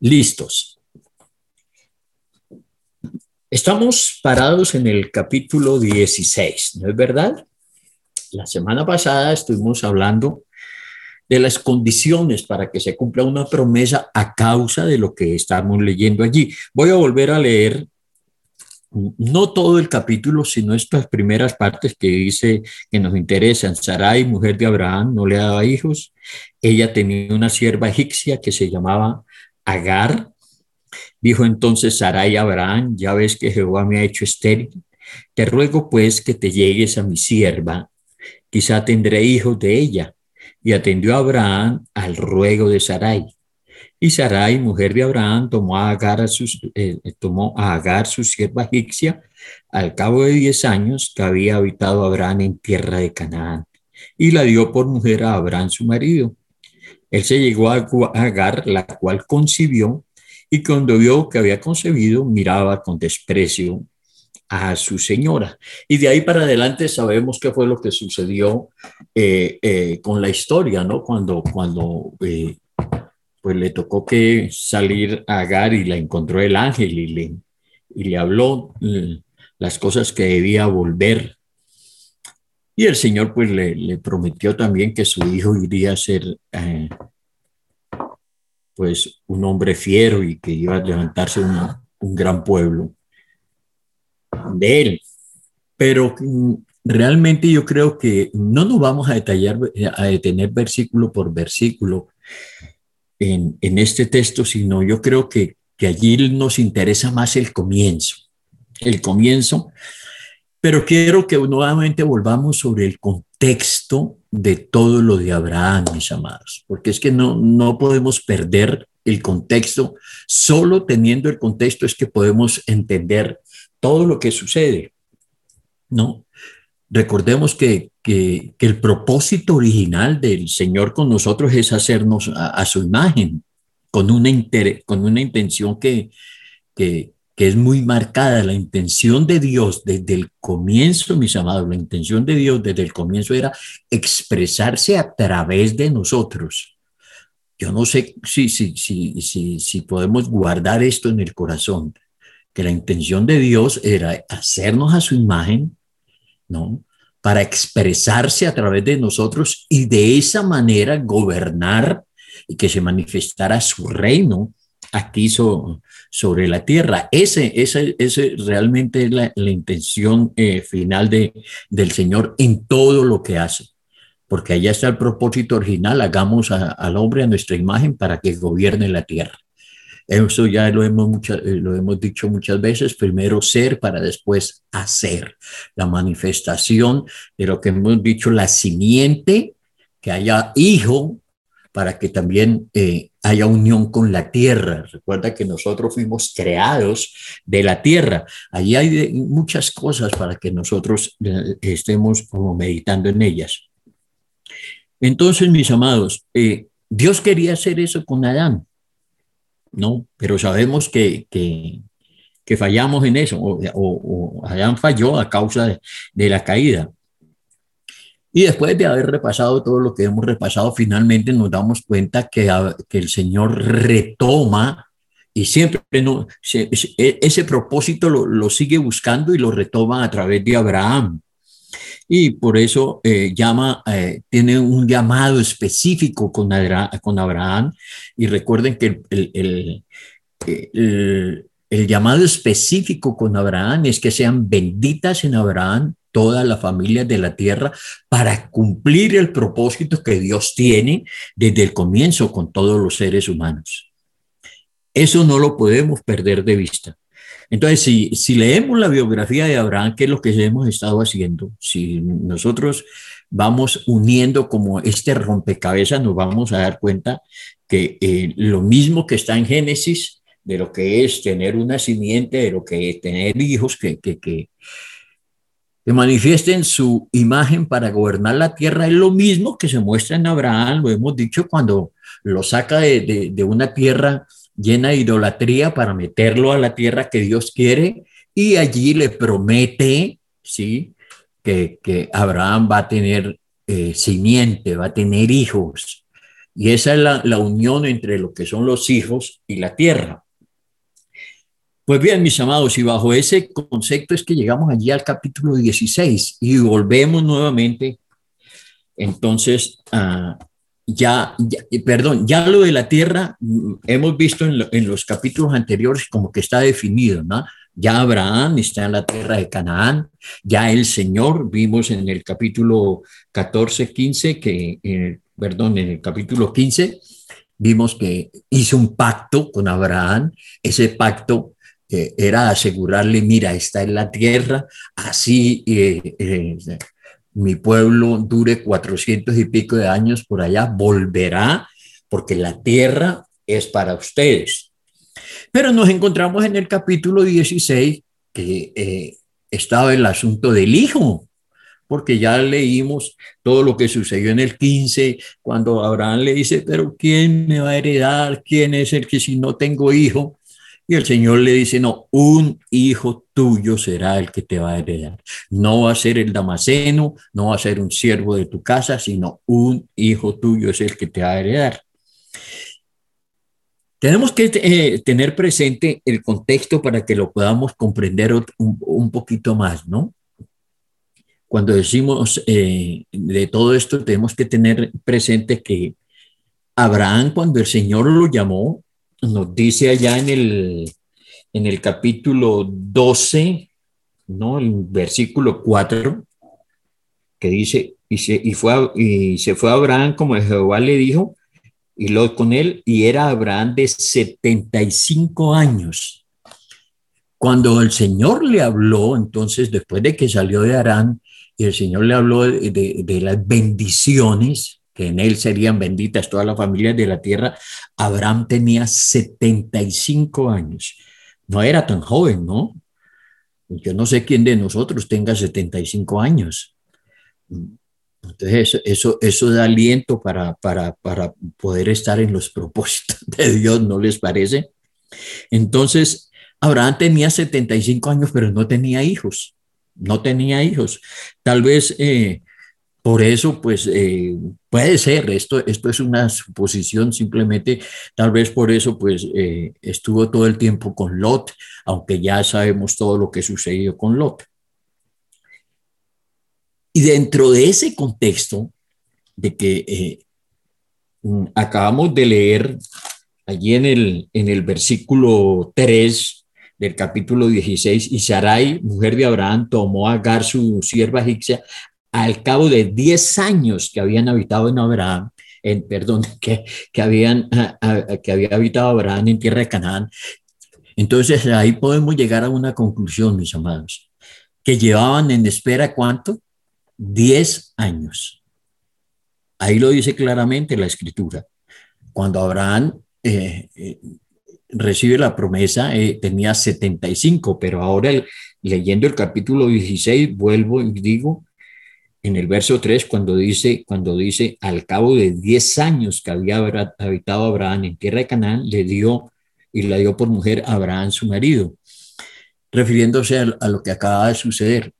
Listos. Estamos parados en el capítulo 16, ¿no es verdad? La semana pasada estuvimos hablando de las condiciones para que se cumpla una promesa a causa de lo que estamos leyendo allí. Voy a volver a leer no todo el capítulo, sino estas primeras partes que dice que nos interesan. Sarai, mujer de Abraham, no le daba hijos. Ella tenía una sierva egipcia que se llamaba Agar. Dijo entonces Sarai a Abraham: ya ves que Jehová me ha hecho estéril. Te ruego pues que te llegues a mi sierva, quizá tendré hijos de ella. Y atendió a Abraham al ruego de Sarai. Y Sarai, mujer de Abraham, tomó a Agar, su sierva egipcia, al cabo de 10 años que había habitado Abraham en tierra de Canaán, y la dio por mujer a Abraham, su marido. Él se llegó a Agar, la cual concibió, y cuando vio que había concebido, miraba con desprecio a su señora. Y de ahí para adelante sabemos qué fue lo que sucedió con la historia, ¿no? Cuando pues le tocó que salir a Agar y la encontró el ángel y le habló las cosas que debía volver. Y el Señor pues le prometió también que su hijo iría a ser pues un hombre fiero y que iba a levantarse un gran pueblo de él. Pero realmente yo creo que no nos vamos a detener versículo por versículo en este texto, sino yo creo que allí nos interesa más el comienzo, pero quiero que nuevamente volvamos sobre el contexto de todo lo de Abraham, mis amados, porque es que no podemos perder el contexto. Solo teniendo el contexto es que podemos entender todo lo que sucede, ¿no? Recordemos que el propósito original del Señor con nosotros es hacernos a su imagen, con una intención que es muy marcada. La intención de Dios desde el comienzo, mis amados, la intención de Dios desde el comienzo era expresarse a través de nosotros. Yo no sé si podemos guardar esto en el corazón, que la intención de Dios era hacernos a su imagen, ¿no? Para expresarse a través de nosotros y de esa manera gobernar y que se manifestara su reino aquí sobre la tierra. Ese realmente es la intención final del Señor en todo lo que hace, porque allá está el propósito original: hagamos al hombre a nuestra imagen para que gobierne la tierra. Eso ya lo hemos dicho muchas veces: primero ser para después hacer. La manifestación de lo que hemos dicho, la simiente, que haya hijo para que también haya unión con la tierra. Recuerda que nosotros fuimos creados de la tierra. Allí hay muchas cosas para que nosotros estemos como meditando en ellas. Entonces, mis amados, Dios quería hacer eso con Adán, ¿no? Pero sabemos que fallamos en eso, o Adán falló a causa de la caída. Y después de haber repasado todo lo que hemos repasado, finalmente nos damos cuenta que el Señor retoma y siempre ese propósito lo sigue buscando y lo retoma a través de Abraham. Y por eso tiene un llamado específico con Abraham. Y recuerden que el llamado específico con Abraham es que sean benditas en Abraham todas las familias de la tierra, para cumplir el propósito que Dios tiene desde el comienzo con todos los seres humanos. Eso no lo podemos perder de vista. Entonces, si leemos la biografía de Abraham, ¿qué es lo que hemos estado haciendo? Si nosotros vamos uniendo como este rompecabezas, nos vamos a dar cuenta que lo mismo que está en Génesis, de lo que es tener una simiente, de lo que es tener hijos que manifiesten su imagen para gobernar la tierra, es lo mismo que se muestra en Abraham. Lo hemos dicho, cuando lo saca de una tierra llena de idolatría para meterlo a la tierra que Dios quiere, y allí le promete, ¿sí?, que Abraham va a tener simiente, va a tener hijos. Y esa es la unión entre lo que son los hijos y la tierra. Pues bien, mis amados, y bajo ese concepto es que llegamos allí al capítulo 16 y volvemos nuevamente. Entonces, perdón, ya lo de la tierra hemos visto en los capítulos anteriores como que está definido, ¿no? Ya Abraham está en la tierra de Canaán, ya el Señor, vimos en el capítulo 14, 15, perdón, en el capítulo 15, vimos que hizo un pacto con Abraham, ese pacto era asegurarle, mira, esta es la tierra, así mi pueblo dure 400 y pico de años por allá, volverá, porque la tierra es para ustedes. Pero nos encontramos en el capítulo 16 que estaba el asunto del hijo, porque ya leímos todo lo que sucedió en el 15, cuando Abraham le dice, pero ¿quién me va a heredar? ¿Quién es el que si no tengo hijo? Y el Señor le dice, no, un hijo tuyo será el que te va a heredar. No va a ser el Damaseno, no va a ser un siervo de tu casa, sino un hijo tuyo es el que te va a heredar. Tenemos que tener presente el contexto para que lo podamos comprender un poquito más, ¿no? Cuando decimos de todo esto, tenemos que tener presente que Abraham, cuando el Señor lo llamó, nos dice allá en el capítulo 12, ¿no? El versículo 4, que dice, y se fue Abraham como Jehová le dijo, y Lot con él, y era Abraham de 75 años. Cuando el Señor le habló, entonces, después de que salió de Harán, y el Señor le habló de las bendiciones, que en él serían benditas todas las familias de la tierra, Abraham tenía 75 años. No era tan joven, ¿no? Yo no sé quién de nosotros tenga 75 años. Entonces, eso da aliento para poder estar en los propósitos de Dios, ¿no les parece? Entonces, Abraham tenía 75 años, pero no tenía hijos. No tenía hijos. Tal vez por eso, pues puede ser, esto es una suposición simplemente, tal vez por eso, pues estuvo todo el tiempo con Lot, aunque ya sabemos todo lo que sucedió con Lot. Y dentro de ese contexto de que acabamos de leer allí en el versículo 3 del capítulo 16, y Sarai, mujer de Abraham, tomó a Agar, su sierva egipcia, al cabo de 10 años que habían habitado en Abraham, perdón, que había habitado Abraham en tierra de Canaán. Entonces ahí podemos llegar a una conclusión, mis amados, que llevaban en espera ¿cuánto? 10 años. Ahí lo dice claramente la escritura. Cuando Abraham recibe la promesa, tenía 75, pero ahora leyendo el capítulo 16, vuelvo y digo, en el verso 3, cuando dice al cabo de 10 años que había habitado Abraham en tierra de Canaán, le dio y la dio por mujer a Abraham su marido, refiriéndose a lo que acaba de suceder.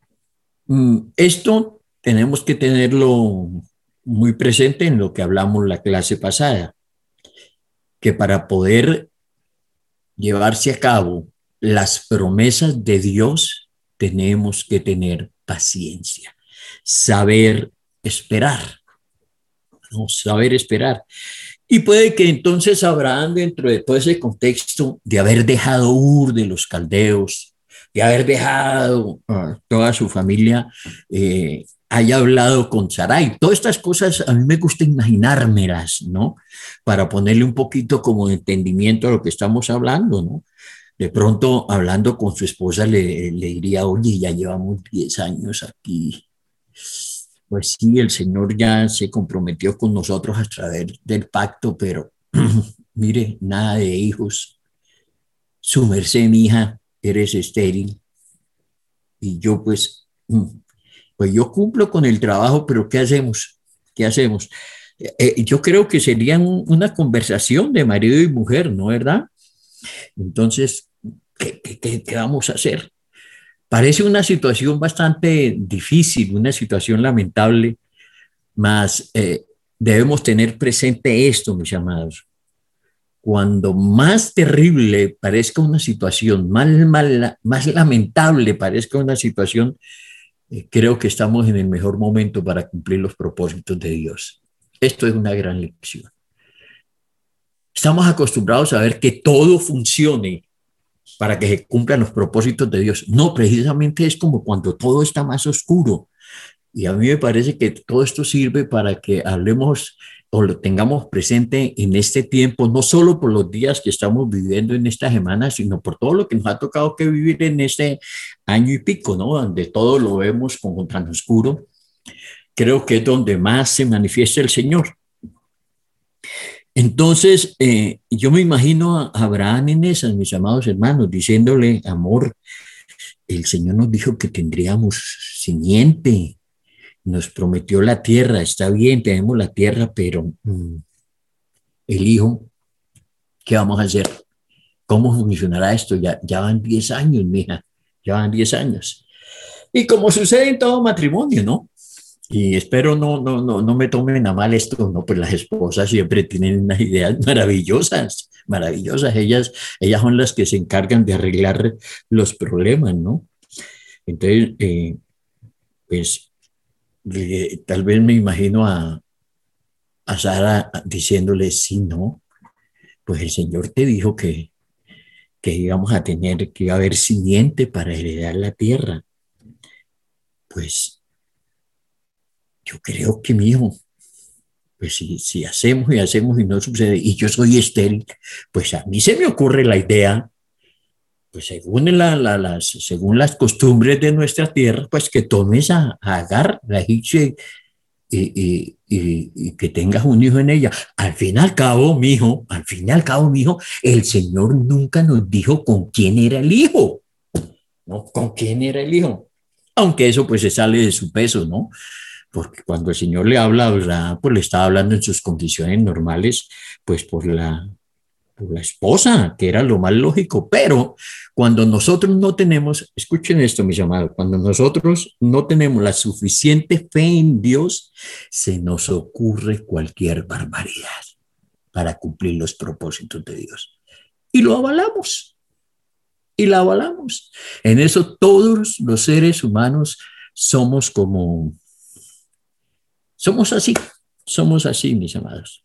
Esto tenemos que tenerlo muy presente en lo que hablamos la clase pasada, que para poder llevarse a cabo las promesas de Dios, tenemos que tener paciencia, saber esperar, ¿no? Saber esperar. Y puede que entonces Abraham, dentro de todo ese contexto de haber dejado Ur de los caldeos, de haber dejado toda su familia, haya hablado con Sarai. Todas estas cosas a mí me gusta imaginármelas, ¿no? Para ponerle un poquito como de entendimiento a lo que estamos hablando, ¿no? De pronto, hablando con su esposa, le diría, oye, ya llevamos 10 años aquí. Pues sí, el Señor ya se comprometió con nosotros a través del pacto, pero mire, nada de hijos. Su merced, mi hija, eres estéril. Y yo, pues yo cumplo con el trabajo, pero ¿qué hacemos? ¿Qué hacemos? Yo creo que sería una conversación de marido y mujer, ¿no, verdad? Entonces, ¿qué vamos a hacer? Parece una situación bastante difícil, una situación lamentable, más debemos tener presente esto, mis amados. Cuando más terrible parezca una situación, más lamentable parezca una situación, creo que estamos en el mejor momento para cumplir los propósitos de Dios. Esto es una gran lección. Estamos acostumbrados a ver que todo funcione para que se cumplan los propósitos de Dios. No, precisamente es como cuando todo está más oscuro. Y a mí me parece que todo esto sirve para que hablemos o lo tengamos presente en este tiempo, no solo por los días que estamos viviendo en esta semana, sino por todo lo que nos ha tocado que vivir en este año y pico, ¿no? Donde todo lo vemos como tan oscuro. Creo que es donde más se manifiesta el Señor. Entonces, yo me imagino a Abraham en esas, mis amados hermanos, diciéndole, amor, el Señor nos dijo que tendríamos simiente, nos prometió la tierra, está bien, tenemos la tierra, pero el hijo, ¿qué vamos a hacer? ¿Cómo funcionará esto? Ya van 10 años, mija, ya van 10 años. Y como sucede en todo matrimonio, ¿no? Y espero no me tomen a mal esto, ¿no? Pues las esposas siempre tienen unas ideas maravillosas, maravillosas. Ellas son las que se encargan de arreglar los problemas, ¿no? Entonces, pues tal vez me imagino a Sara diciéndole, sí, no, pues el Señor te dijo que íbamos a tener, que iba a haber simiente para heredar la tierra. Pues yo creo que mi hijo, pues si hacemos y hacemos y no sucede, y yo soy estéril, pues a mí se me ocurre la idea, pues según las costumbres de nuestra tierra, pues que tomes a Agar, la egipcia, y que tengas un hijo en ella. Al fin y al cabo, mi hijo, el Señor nunca nos dijo con quién era el hijo, ¿no? Con quién era el hijo. Aunque eso pues se sale de su peso, ¿no? Porque cuando el Señor le habla, ¿verdad? Pues le está hablando en sus condiciones normales, pues por la esposa, que era lo más lógico, pero cuando nosotros no tenemos, escuchen esto, mis amados, cuando nosotros no tenemos la suficiente fe en Dios, se nos ocurre cualquier barbaridad para cumplir los propósitos de Dios. Y lo avalamos, y la avalamos. En eso todos los seres humanos somos como, somos así, mis amados.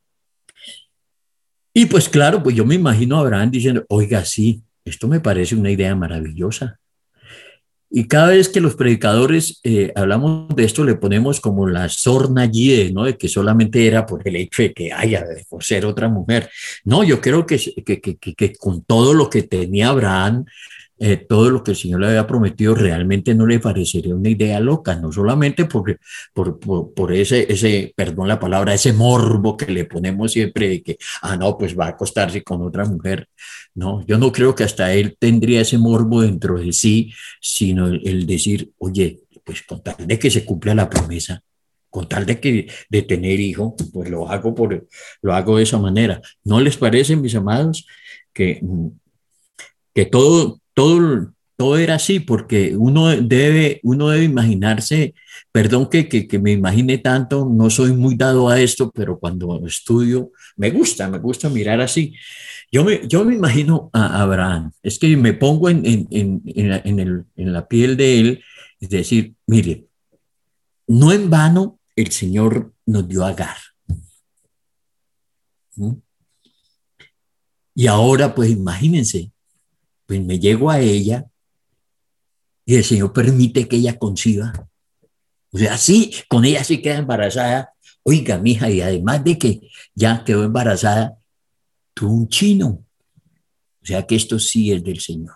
Y pues claro, pues yo me imagino a Abraham diciendo, oiga, sí, esto me parece una idea maravillosa. Y cada vez que los predicadores hablamos de esto, le ponemos como la sorna allí, ¿no? De que solamente era por el hecho de que haya, por ser otra mujer. No, yo creo que con todo lo que tenía Abraham, todo lo que el Señor le había prometido, realmente no le parecería una idea loca, no solamente por ese, perdón la palabra, ese morbo que le ponemos siempre de que, no, pues va a acostarse con otra mujer. No, yo no creo que hasta él tendría ese morbo dentro de sí, sino el decir, oye, pues con tal de que se cumpla la promesa, con tal de tener hijo, pues lo hago de esa manera. ¿No les parece, mis amados, que, que todo era así? Porque uno debe imaginarse, perdón que me imagine tanto, no soy muy dado a esto, pero cuando estudio, me gusta mirar así. Yo me imagino a Abraham, es que me pongo en la piel de él, es decir, mire, no en vano el Señor nos dio a Agar. ¿Sí? Y ahora, pues imagínense, pues me llego a ella y el Señor permite que ella conciba. O sea, sí, con ella sí queda embarazada. Oiga, mija, y además de que ya quedó embarazada, tuvo un chino. O sea que esto sí es del Señor.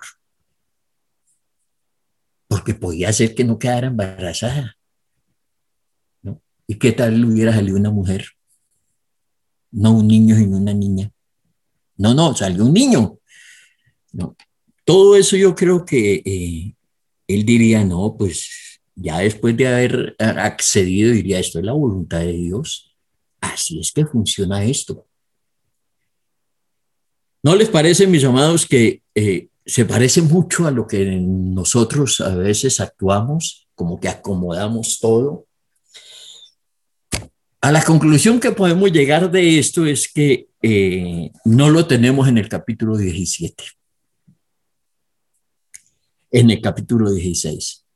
Porque podía ser que no quedara embarazada, ¿no? ¿Y qué tal le hubiera salido una mujer? No un niño sino una niña. No, salió un niño. No. Todo eso yo creo que él diría, no, pues ya después de haber accedido, diría, esto es la voluntad de Dios. Así es que funciona esto. ¿No les parece, mis amados, que se parece mucho a lo que nosotros a veces actuamos, como que acomodamos todo? A la conclusión que podemos llegar de esto es que no lo tenemos en el capítulo 17, en el capítulo 16.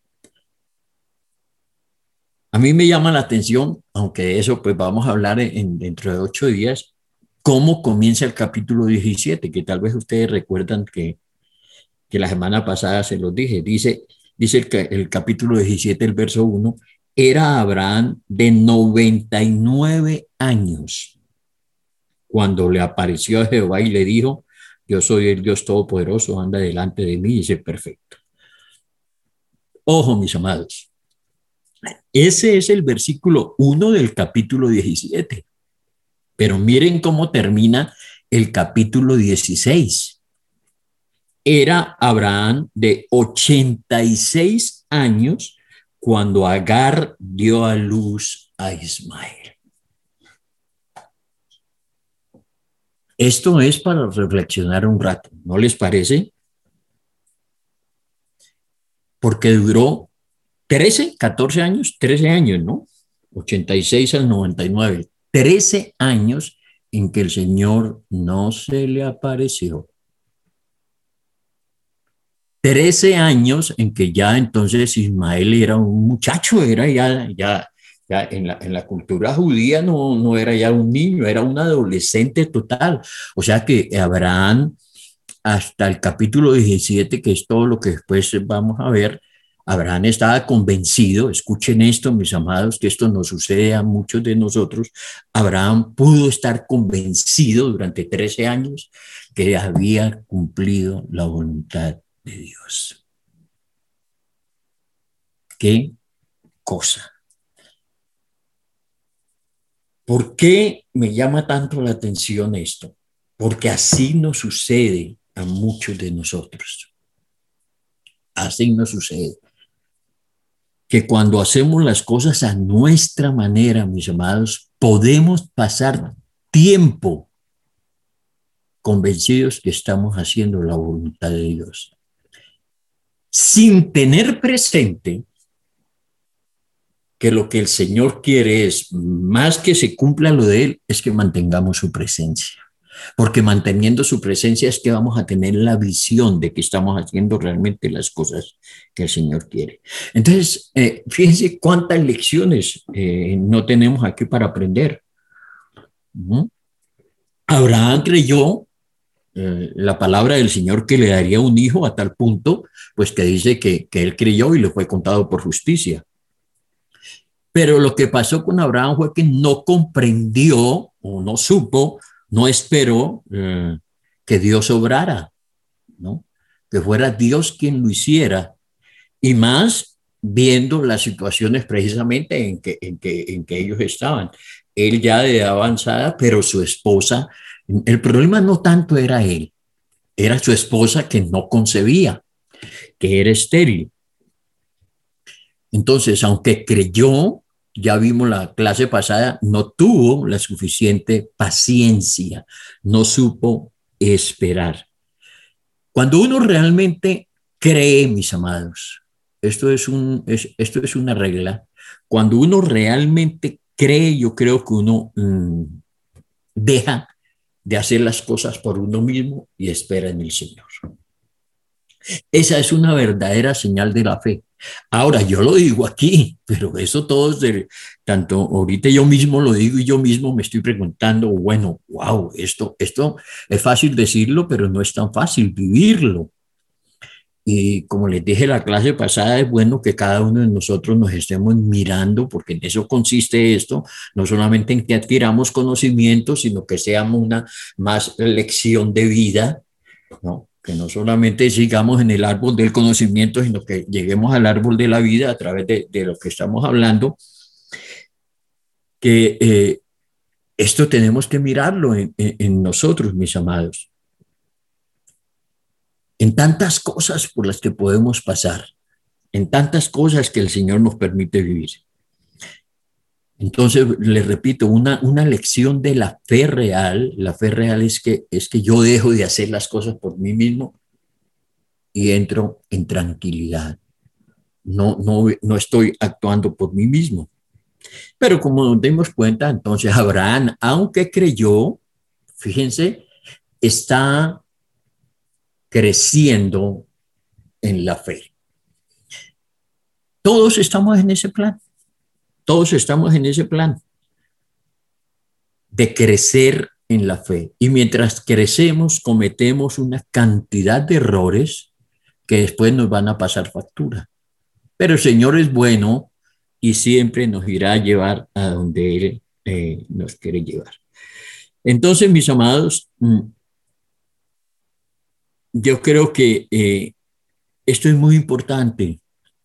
A mí me llama la atención, aunque eso pues vamos a hablar dentro de 8 días, cómo comienza el capítulo 17, que tal vez ustedes recuerdan que la semana pasada se los dije. Dice el capítulo 17, el verso 1, era Abraham de 99 años cuando le apareció a Jehová y le dijo, yo soy el Dios Todopoderoso, anda delante de mí y sé perfecto. Ojo, mis amados, ese es el versículo 1 del capítulo 17, pero miren cómo termina el capítulo 16. Era Abraham de 86 años cuando Agar dio a luz a Ismael. Esto es para reflexionar un rato, ¿no les parece? Porque duró 13, 14 años, 13 años, ¿no? 86 al 99, 13 años en que el Señor no se le apareció. 13 años en que ya entonces Ismael era un muchacho, era ya en la cultura judía no era ya un niño, era un adolescente total. O sea que Abraham, hasta el capítulo 17, que es todo lo que después vamos a ver, Abraham estaba convencido, escuchen esto, mis amados, que esto nos sucede a muchos de nosotros. Abraham pudo estar convencido durante 13 años que había cumplido la voluntad de Dios. ¿Qué cosa? ¿Por qué me llama tanto la atención esto? Porque así nos sucede a muchos de nosotros. Así nos sucede. Que cuando hacemos las cosas a nuestra manera, mis amados, podemos pasar tiempo convencidos que estamos haciendo la voluntad de Dios, sin tener presente que lo que el Señor quiere es, más que se cumpla lo de Él, es que mantengamos su presencia. Porque manteniendo su presencia es que vamos a tener la visión de que estamos haciendo realmente las cosas que el Señor quiere. Entonces, fíjense cuántas lecciones no tenemos aquí para aprender. Abraham creyó la palabra del Señor que le daría un hijo a tal punto, pues que dice que él creyó y le fue contado por justicia. Pero lo que pasó con Abraham fue que no comprendió o no supo, no esperó que Dios obrara, ¿no? Que fuera Dios quien lo hiciera. Y más viendo las situaciones precisamente en que ellos estaban. Él ya de edad avanzada, pero su esposa, el problema no tanto era él, era su esposa que no concebía, que era estéril. Entonces, aunque creyó, ya vimos la clase pasada, no tuvo la suficiente paciencia, no supo esperar. Cuando uno realmente cree, mis amados, esto es una regla, cuando uno realmente cree, yo creo que uno deja de hacer las cosas por uno mismo y espera en el Señor. Esa es una verdadera señal de la fe. Ahora, yo lo digo aquí, pero eso todos, tanto ahorita yo mismo lo digo y yo mismo me estoy preguntando, bueno, wow, esto es fácil decirlo, pero no es tan fácil vivirlo. Y como les dije la clase pasada, es bueno que cada uno de nosotros nos estemos mirando, porque en eso consiste esto, no solamente en que adquiramos conocimientos, sino que seamos una más lección de vida, ¿no? Que no solamente sigamos en el árbol del conocimiento, sino que lleguemos al árbol de la vida a través de lo que estamos hablando, que esto tenemos que mirarlo en nosotros, mis amados, en tantas cosas por las que podemos pasar, en tantas cosas que el Señor nos permite vivir. Entonces, les repito, una lección de la fe real es que yo dejo de hacer las cosas por mí mismo y entro en tranquilidad. No estoy actuando por mí mismo. Pero como nos dimos cuenta, entonces Abraham, aunque creyó, fíjense, está creciendo en la fe. Todos estamos en ese plan, todos estamos en ese plan de crecer en la fe. Y mientras crecemos, cometemos una cantidad de errores que después nos van a pasar factura. Pero el Señor es bueno y siempre nos irá a llevar a donde Él nos quiere llevar. Entonces, mis amados, yo creo que esto es muy importante.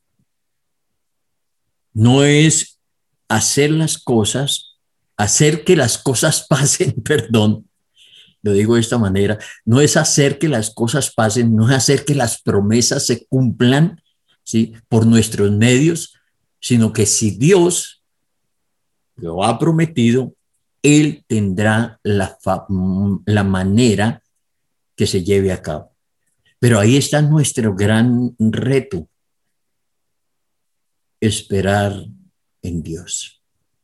No es hacer las cosas, hacer que las cosas pasen, perdón, lo digo de esta manera, no es hacer que las cosas pasen, no es hacer que las promesas se cumplan, ¿sí? Por nuestros medios, sino que si Dios lo ha prometido, Él tendrá la manera que se lleve a cabo. Pero ahí está nuestro gran reto, esperar en Dios.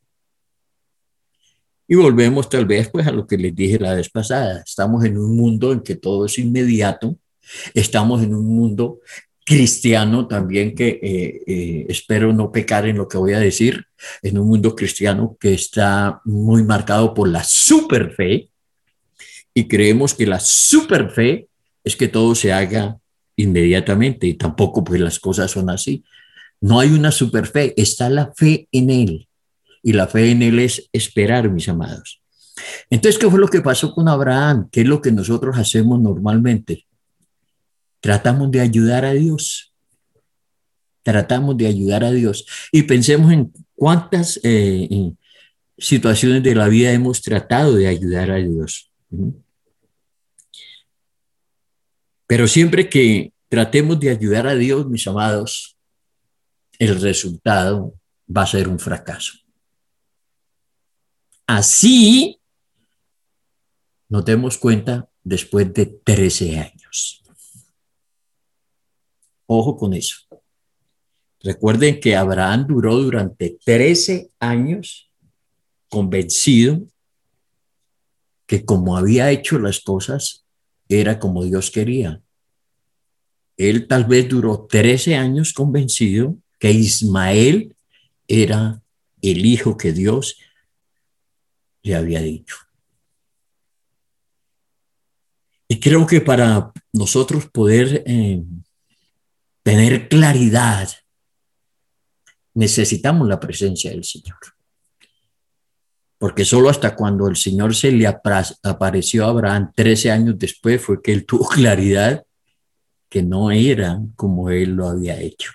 Y volvemos tal vez pues a lo que les dije la vez pasada. Estamos en un mundo en que todo es inmediato. Estamos en un mundo cristiano también que espero no pecar en lo que voy a decir, en un mundo cristiano que está muy marcado por la superfe y creemos que la superfe es que todo se haga inmediatamente y tampoco pues las cosas son así. No hay una superfe, está la fe en Él y la fe en Él es esperar, mis amados. Entonces, ¿qué fue lo que pasó con Abraham? ¿Qué es lo que nosotros hacemos normalmente? Tratamos de ayudar a Dios. Tratamos de ayudar a Dios. Y pensemos en cuántas situaciones de la vida hemos tratado de ayudar a Dios. Pero siempre que tratemos de ayudar a Dios, mis amados, el resultado va a ser un fracaso. Así nos demos cuenta después de 13 años. Ojo con eso. Recuerden que Abraham duró durante 13 años convencido que como había hecho las cosas, era como Dios quería. Él tal vez duró 13 años convencido que Ismael era el hijo que Dios le había dicho. Y creo que para nosotros poder tener claridad, necesitamos la presencia del Señor. Porque solo hasta cuando el Señor se le apareció a Abraham 13 años después fue que él tuvo claridad que no era como él lo había hecho.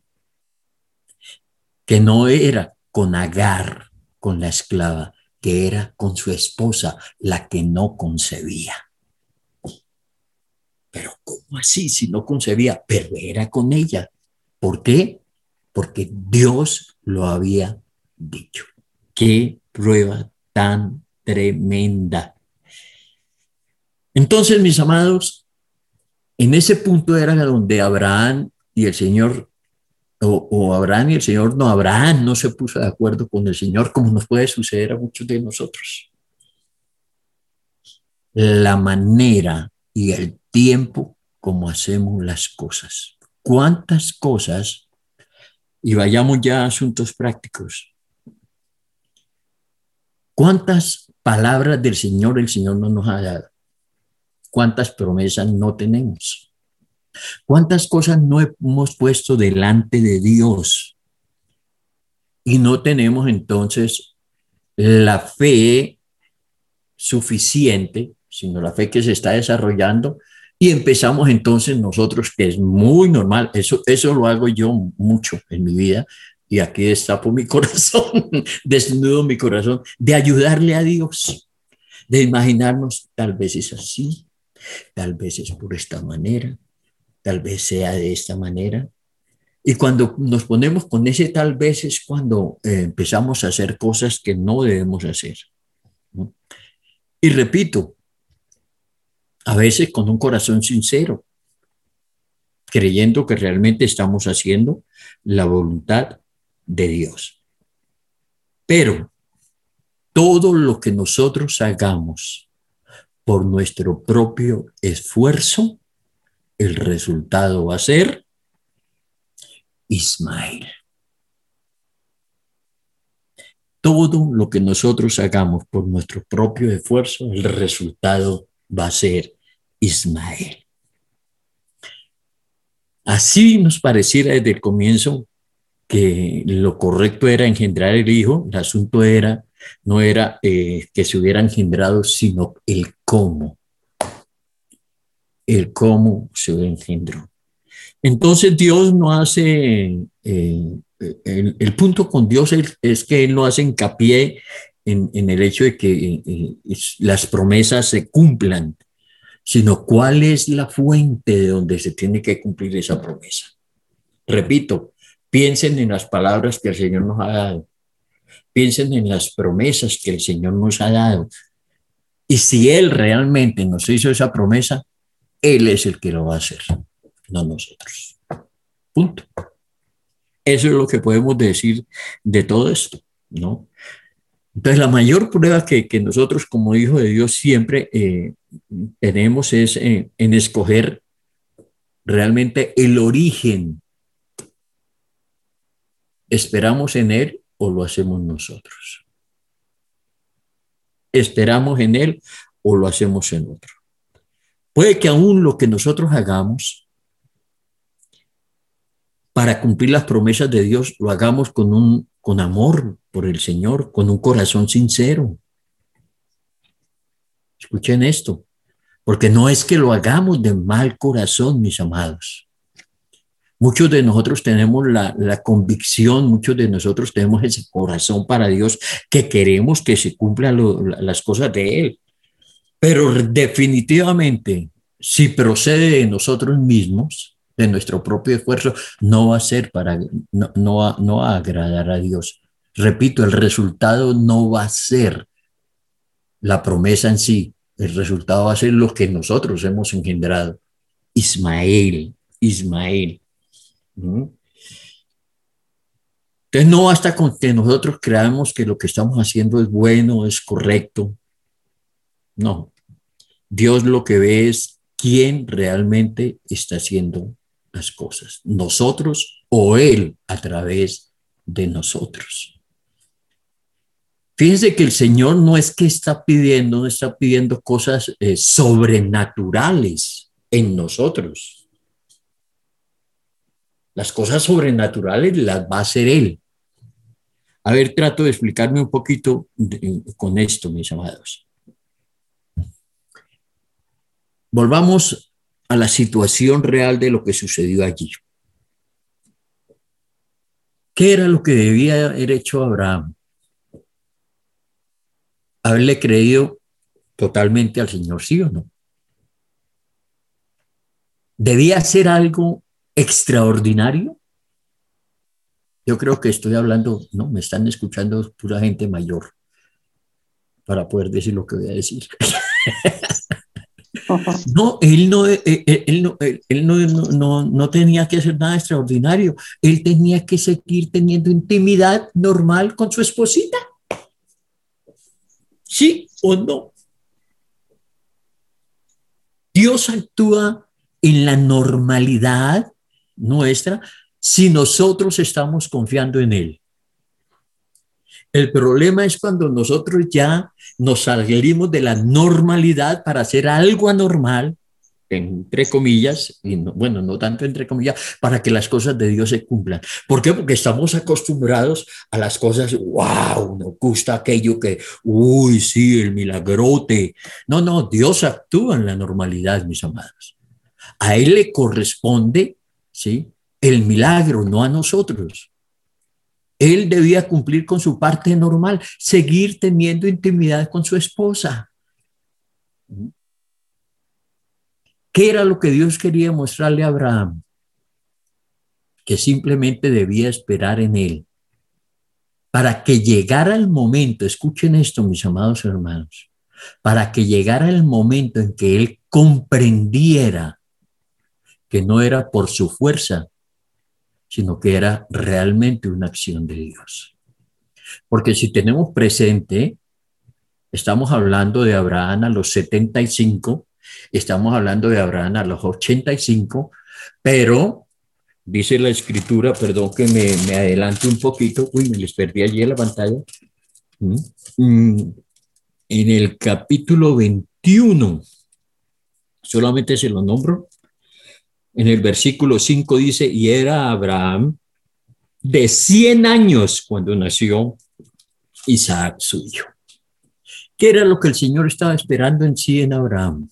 Que no era con Agar, con la esclava, que era con su esposa, la que no concebía. Pero ¿cómo así si no concebía? Pero era con ella. ¿Por qué? Porque Dios lo había dicho. Qué prueba tan tremenda. Entonces, mis amados, en ese punto era donde Abraham y el Señor, o Abraham y el Señor, no, Abraham no se puso de acuerdo con el Señor, como nos puede suceder a muchos de nosotros. La manera y el tiempo como hacemos las cosas. ¿Cuántas cosas? Y vayamos ya a asuntos prácticos. ¿Cuántas palabras del Señor el Señor no nos ha dado? ¿Cuántas promesas no tenemos? ¿Cuántas cosas no hemos puesto delante de Dios? Y no tenemos entonces la fe suficiente, sino la fe que se está desarrollando. Y empezamos entonces nosotros, que es muy normal, eso lo hago yo mucho en mi vida, y aquí destapo mi corazón, desnudo mi corazón, de ayudarle a Dios, de imaginarnos, tal vez es así, tal vez es por esta manera, tal vez sea de esta manera. Y cuando nos ponemos con ese tal vez es cuando empezamos a hacer cosas que no debemos hacer, ¿no? Y repito, a veces con un corazón sincero, creyendo que realmente estamos haciendo la voluntad de Dios. Pero todo lo que nosotros hagamos por nuestro propio esfuerzo, el resultado va a ser Ismael. Todo lo que nosotros hagamos por nuestro propio esfuerzo, el resultado va a ser Ismael. Así nos pareciera desde el comienzo que lo correcto era engendrar el hijo, el asunto no era que se hubiera engendrado, sino el cómo se engendró. Entonces Dios no hace, el punto con Dios es que Él no hace hincapié en el hecho de que las promesas se cumplan, sino cuál es la fuente de donde se tiene que cumplir esa promesa. Repito, piensen en las palabras que el Señor nos ha dado, piensen en las promesas que el Señor nos ha dado. Y si Él realmente nos hizo esa promesa, Él es el que lo va a hacer, no nosotros. Punto. Eso es lo que podemos decir de todo esto, ¿no? Entonces, la mayor prueba que nosotros como hijos de Dios siempre tenemos es en escoger realmente el origen. ¿Esperamos en Él o lo hacemos nosotros? ¿Esperamos en Él o lo hacemos en otro? Puede que aún lo que nosotros hagamos para cumplir las promesas de Dios lo hagamos con amor por el Señor, con un corazón sincero. Escuchen esto, porque no es que lo hagamos de mal corazón, mis amados. Muchos de nosotros tenemos la convicción, muchos de nosotros tenemos ese corazón para Dios que queremos que se cumplan las cosas de Él. Pero definitivamente, si procede de nosotros mismos, de nuestro propio esfuerzo, no va a ser no va a agradar a Dios. Repito, el resultado no va a ser la promesa en sí, el resultado va a ser lo que nosotros hemos engendrado. Ismael. ¿Mm? Entonces no basta con que nosotros creamos que lo que estamos haciendo es bueno, es correcto. No, Dios lo que ve es quién realmente está haciendo las cosas, nosotros o Él a través de nosotros. Fíjense que el Señor no es que no está pidiendo cosas sobrenaturales en nosotros. Las cosas sobrenaturales las va a hacer Él. A ver, trato de explicarme un poquito con esto, mis amados. Volvamos a la situación real de lo que sucedió allí. ¿Qué era lo que debía haber hecho Abraham? Haberle creído totalmente al Señor, ¿sí o no? ¿Debía hacer algo extraordinario? Yo creo que estoy hablando, no, me están escuchando pura gente mayor para poder decir lo que voy a decir. No, él no tenía que hacer nada extraordinario. Él tenía que seguir teniendo intimidad normal con su esposita. ¿Sí o no? Dios actúa en la normalidad nuestra si nosotros estamos confiando en Él. El problema es cuando nosotros ya nos salimos de la normalidad para hacer algo anormal, entre comillas, y no, bueno, no tanto entre comillas, para que las cosas de Dios se cumplan. ¿Por qué? Porque estamos acostumbrados a las cosas, wow, nos gusta aquello que, uy, sí, el milagrote. No, no, Dios actúa en la normalidad, mis amados. A Él le corresponde, ¿sí?, el milagro, no a nosotros. Él debía cumplir con su parte normal, seguir teniendo intimidad con su esposa. ¿Qué era lo que Dios quería mostrarle a Abraham? Que simplemente debía esperar en Él. Para que llegara el momento, escuchen esto, mis amados hermanos, para que llegara el momento en que Él comprendiera que no era por su fuerza, sino que era realmente una acción de Dios. Porque si tenemos presente, estamos hablando de Abraham a los 75, estamos hablando de Abraham a los 85, pero dice la escritura, perdón que me adelante un poquito, uy, me les perdí allí en la pantalla. Mm, En el capítulo 21, solamente se lo nombro, en el versículo 5 dice, y era Abraham de 100 años cuando nació Isaac, su hijo. ¿Qué era lo que el Señor estaba esperando en sí en Abraham?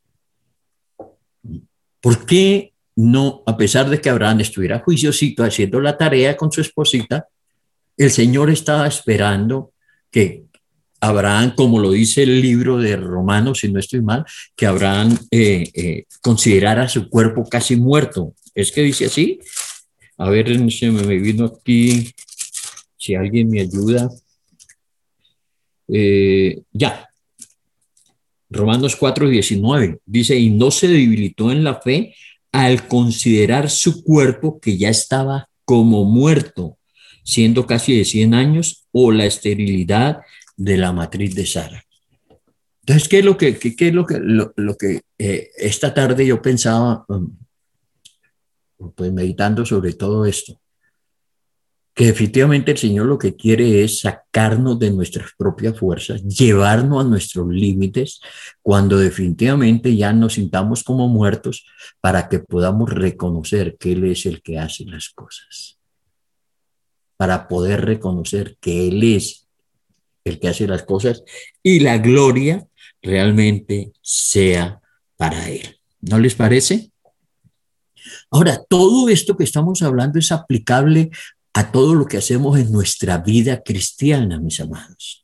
¿Por qué no, a pesar de que Abraham estuviera juiciosito haciendo la tarea con su esposita, el Señor estaba esperando que Abraham, como lo dice el libro de Romanos, si no estoy mal, que Abraham considerara su cuerpo casi muerto? ¿Es que dice así? A ver, se me vino aquí, si alguien me ayuda. Ya, Romanos 4:19 dice, y no se debilitó en la fe al considerar su cuerpo que ya estaba como muerto, siendo casi de 100 años, o la esterilidad de la matriz de Sara. Entonces, ¿qué es lo que esta tarde yo pensaba, pues meditando sobre todo esto? Que definitivamente el Señor lo que quiere es sacarnos de nuestras propias fuerzas, llevarnos a nuestros límites, cuando definitivamente ya nos sintamos como muertos, para que podamos reconocer que Él es el que hace las cosas, para poder reconocer que Él es el que hace las cosas y la gloria realmente sea para Él. ¿No les parece? Ahora, todo esto que estamos hablando es aplicable a todo lo que hacemos en nuestra vida cristiana, mis amados.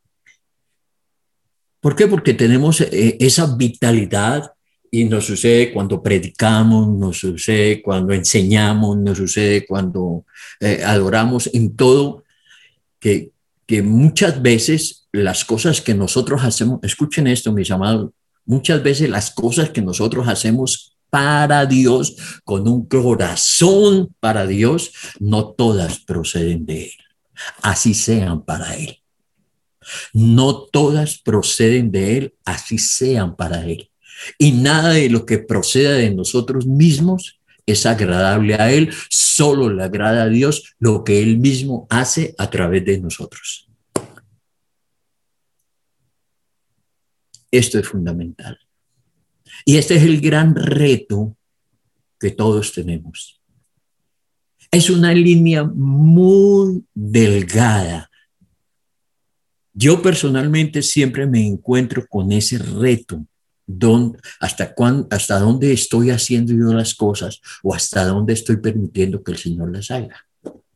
¿Por qué? Porque tenemos esa vitalidad y nos sucede cuando predicamos, nos sucede cuando enseñamos, nos sucede cuando adoramos, en todo, que, que muchas veces las cosas que nosotros hacemos, escuchen esto, mis amados, muchas veces las cosas que nosotros hacemos para Dios, con un corazón para Dios, no todas proceden de Él, así sean para Él. No todas proceden de Él, así sean para Él. Y nada de lo que proceda de nosotros mismos es agradable a Él, solo le agrada a Dios lo que Él mismo hace a través de nosotros. Esto es fundamental. Y este es el gran reto que todos tenemos. Es una línea muy delgada. Yo personalmente siempre me encuentro con ese reto. ¿Hasta dónde estoy haciendo yo las cosas o hasta dónde estoy permitiendo que el Señor las haga?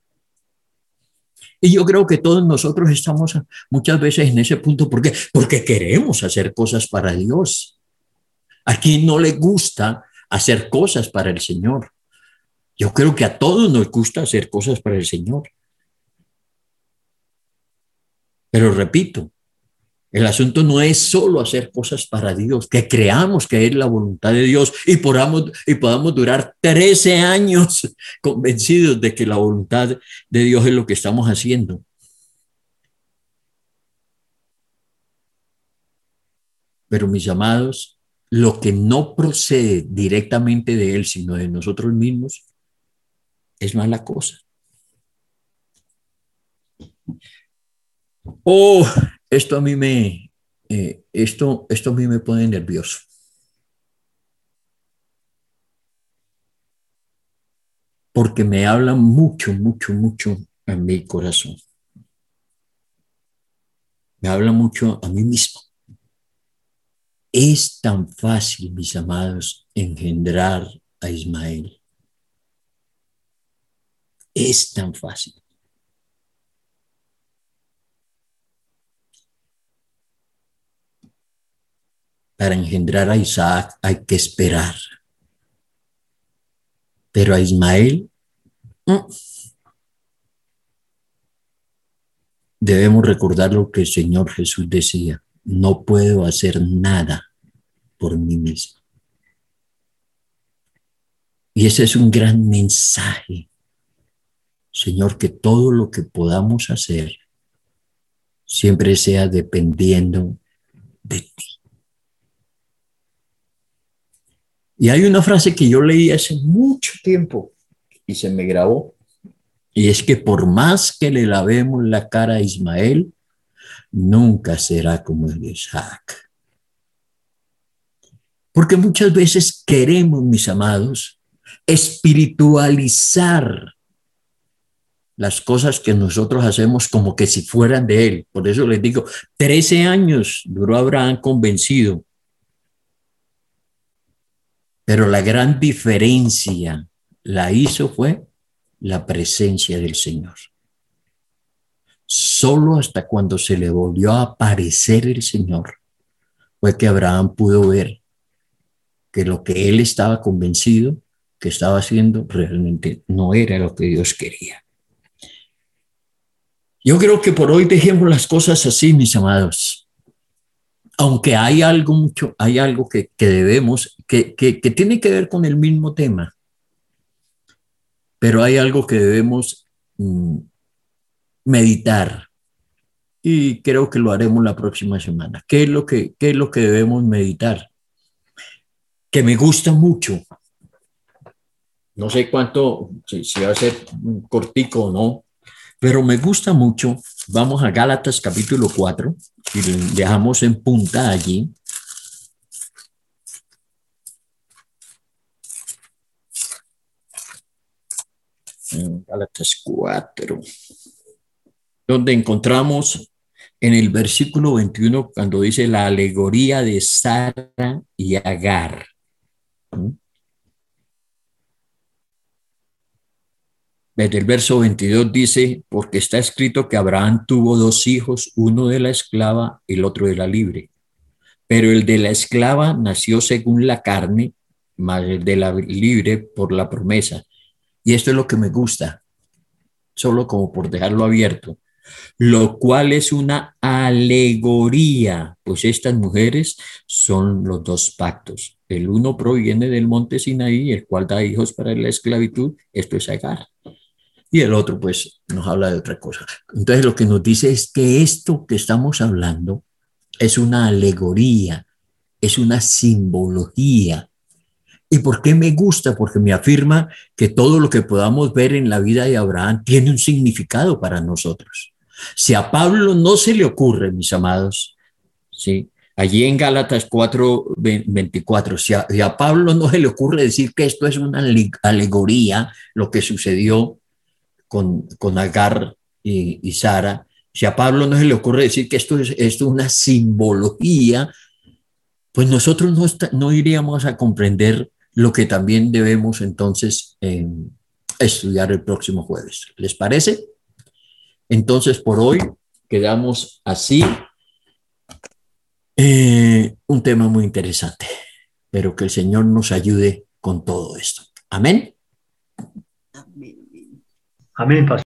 Y yo creo que todos nosotros estamos muchas veces en ese punto. ¿Por qué? Porque queremos hacer cosas para Dios. ¿A quién no le gusta hacer cosas para el Señor? Yo creo que a todos nos gusta hacer cosas para el Señor. Pero repito, el asunto no es solo hacer cosas para Dios, que creamos que es la voluntad de Dios y podamos durar 13 años convencidos de que la voluntad de Dios es lo que estamos haciendo. Pero mis amados, lo que no procede directamente de Él, sino de nosotros mismos, es mala cosa. Oh, esto a mí esto a mí me pone nervioso. Porque me habla mucho, mucho, mucho a mi corazón. Me habla mucho a mí mismo. Es tan fácil, mis amados, engendrar a Ismael. Es tan fácil. Para engendrar a Isaac hay que esperar. Pero a Ismael debemos recordar lo que el Señor Jesús decía. No puedo hacer nada por mí mismo. Y ese es un gran mensaje, Señor, que todo lo que podamos hacer siempre sea dependiendo de ti. Y hay una frase que yo leí hace mucho tiempo y se me grabó, y es que por más que le lavemos la cara a Ismael, nunca será como el de Isaac. Porque muchas veces queremos, mis amados, espiritualizar las cosas que nosotros hacemos como que si fueran de él. Por eso les digo, 13 años duró Abraham convencido, pero la gran diferencia la hizo fue la presencia del Señor. Solo hasta cuando se le volvió a aparecer el Señor fue que Abraham pudo ver que lo que él estaba convencido que estaba haciendo realmente no era lo que Dios quería. Yo creo que por hoy dejemos las cosas así, mis amados. Aunque hay algo mucho, hay algo que debemos, que tiene que ver con el mismo tema, pero hay algo que debemos meditar y creo que lo haremos la próxima semana. Qué es lo que debemos meditar? Que me gusta mucho. No sé cuánto, si va a ser cortico o no, pero me gusta mucho. Vamos a Gálatas capítulo 4 y dejamos en punta allí. Gálatas 4, donde encontramos en el versículo 21 cuando dice la alegoría de Sara y Agar. Desde el verso 22 dice, porque está escrito que Abraham tuvo dos hijos, uno de la esclava y el otro de la libre. Pero el de la esclava nació según la carne, más el de la libre por la promesa. Y esto es lo que me gusta, solo como por dejarlo abierto, lo cual es una alegoría, pues estas mujeres son los dos pactos. El uno proviene del monte Sinaí, el cual da hijos para la esclavitud, esto es Agar. Y el otro, pues, nos habla de otra cosa. Entonces, lo que nos dice es que esto que estamos hablando es una alegoría, es una simbología. ¿Y por qué me gusta? Porque me afirma que todo lo que podamos ver en la vida de Abraham tiene un significado para nosotros. Si a Pablo no se le ocurre, mis amados, ¿sí? Allí en Gálatas 4:24, si a Pablo no se le ocurre decir que esto es una alegoría, lo que sucedió con Agar y Sara, si a Pablo no se le ocurre decir que esto es una simbología, pues nosotros no iríamos a comprender lo que también debemos entonces estudiar el próximo jueves. ¿Les parece? Entonces, por hoy quedamos así. Un tema muy interesante, pero que el Señor nos ayude con todo esto. Amén. Amén, pastor.